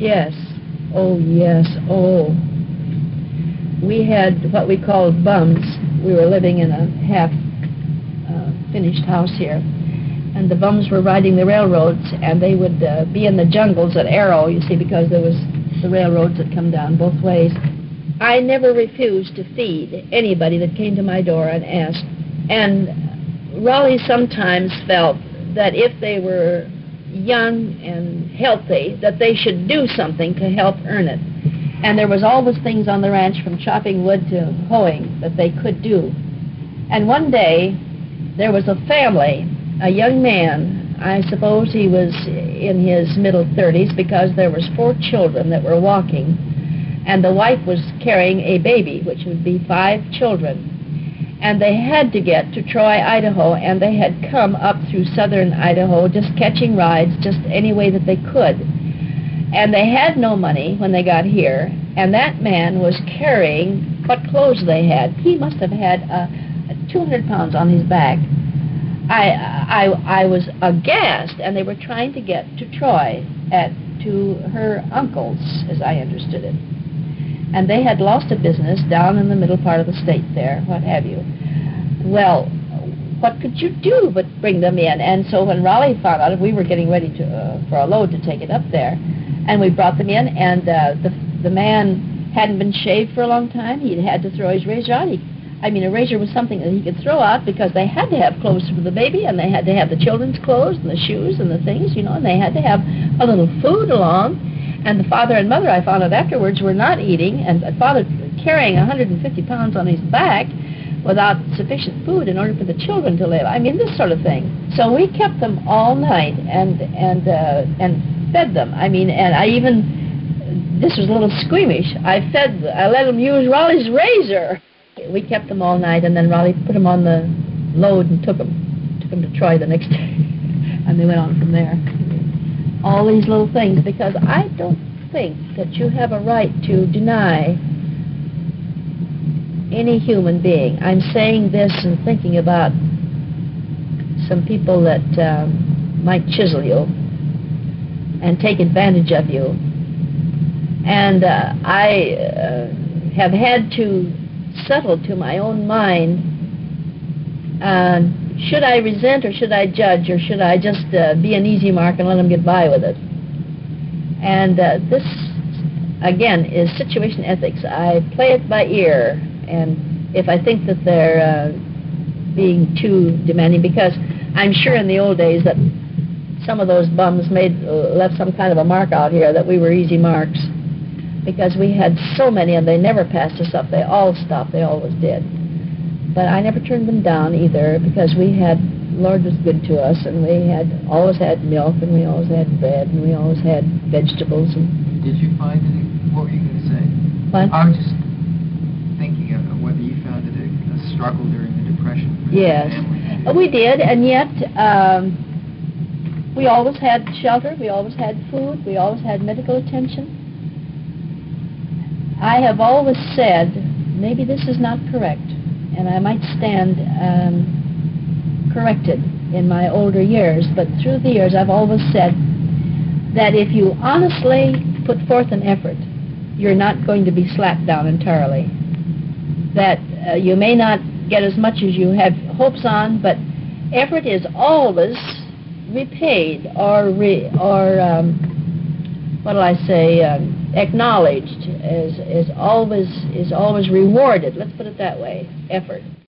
Yes. Oh, yes. Oh. We had what we called bums. We were living in a half-finished house here. And the bums were riding the railroads, and they would be in the jungles at Arrow, you see, because there was the railroads that come down both ways. I never refused to feed anybody that came to my door and asked. And Raleigh sometimes felt that if they were young and healthy, that they should do something to help earn it. And there was always things on the ranch, from chopping wood to hoeing, that they could do. And one day, there was a family, a young man, I suppose he was in his middle 30s, because there was 4 children that were walking, and the wife was carrying a baby, which would be 5 children. And they had to get to Troy, Idaho, and they had come up through southern Idaho, just catching rides, just any way that they could. And they had no money when they got here, and that man was carrying what clothes they had. He must have had 200 pounds on his back. I was aghast, and they were trying to get to Troy, to her uncle's, as I understood it. And they had lost a business down in the middle part of the state there, what have you. Well, what could you do but bring them in? And so when Raleigh found out, we were getting ready for a load to take it up there, and we brought them in, and the man hadn't been shaved for a long time. He'd had to throw his razor out. A razor was something that he could throw out, because they had to have clothes for the baby, and they had to have the children's clothes and the shoes and the things, and they had to have a little food along. And the father and mother, I found out afterwards, were not eating, and the father carrying 150 pounds on his back without sufficient food in order for the children to live. This sort of thing. So we kept them all night and fed them. And I even, this was a little squeamish, I let them use Raleigh's razor. We kept them all night, and then Raleigh put them on the load and took them to Troy the next day. And they went on from there. All these little things, because I don't think that you have a right to deny any human being. I'm saying this and thinking about some people that might chisel you and take advantage of you. And I have had to settle to my own mind, should I resent, or should I judge, or should I just be an easy mark and let them get by with it? And this, again, is situation ethics. I play it by ear, and if I think that they're being too demanding, because I'm sure in the old days that some of those bums left some kind of a mark out here, that we were easy marks, because we had so many, and they never passed us up. They all stopped. They always did. But I never turned them down either, because Lord was good to us, and we always had milk, and we always had bread, and we always had vegetables. And did you find any, what were you going to say? What? I was just thinking of whether you found it a struggle during the Depression for yes, the family. We did, and yet we always had shelter, we always had food, we always had medical attention. I have always said, maybe this is not correct, and I might stand corrected in my older years, but through the years I've always said that if you honestly put forth an effort, you're not going to be slapped down entirely. That you may not get as much as you have hopes on, but effort is always repaid, or acknowledged, is always rewarded. Let's put it that way, effort.